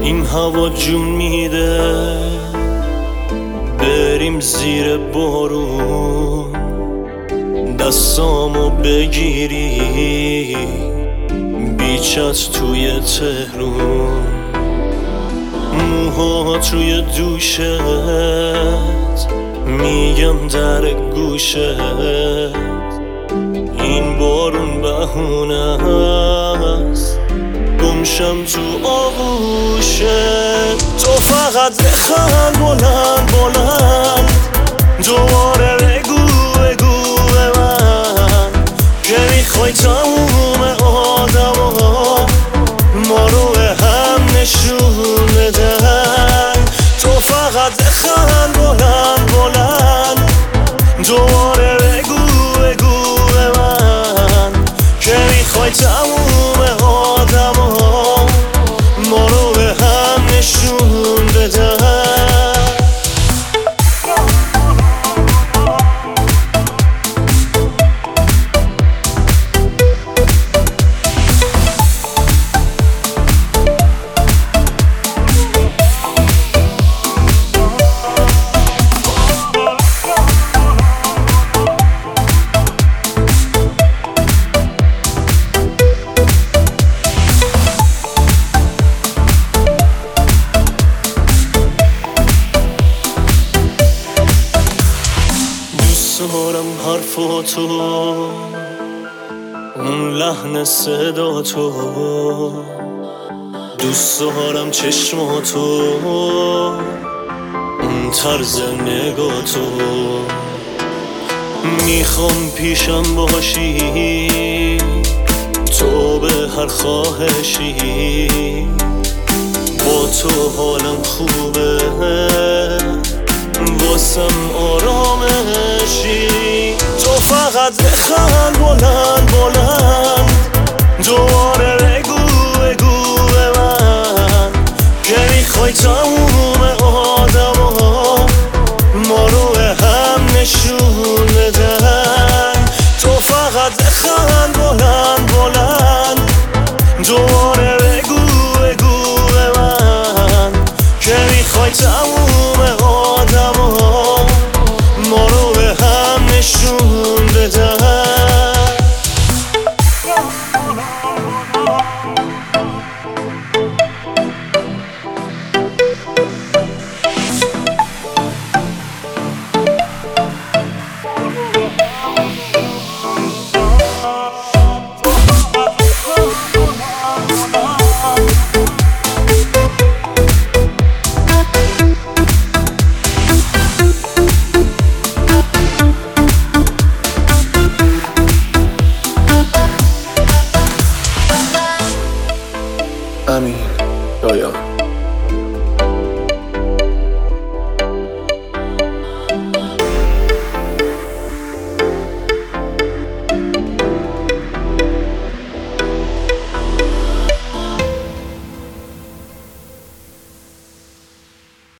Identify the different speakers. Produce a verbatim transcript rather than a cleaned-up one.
Speaker 1: این هوا جون میده بریم زیر بارون، دستامو بگیری بیچت توی تهرون، موهات روی دوشت میگم در گوشت، این بارون بهونه است گمشم تو آغوشت. تو فقط بخند بلند بلند دوباره بگو بگو به من که میخوای تموم آدما ما رو به هم نشون بدن. تو فقط بخند بلند بلند دوباره بگو بگو به من که میخوای تموم آدما ما رو به هم نشون بدن. دارم حرفاتو، اون لحن صداتو، دوست دارم چشماتو، اون طرز نگاتو. میخوام پیشم باشی تو به هر خواهشی، با تو حالم خوبه واسم آرامشی. تو فقط بخند بلند بلند دوباره بگو بگو به من که میخوای تموم آدما ما رو به هم نشون بدن. تو فقط بخند بلند بلند دوباره بگو بگو به من که میخوای تموم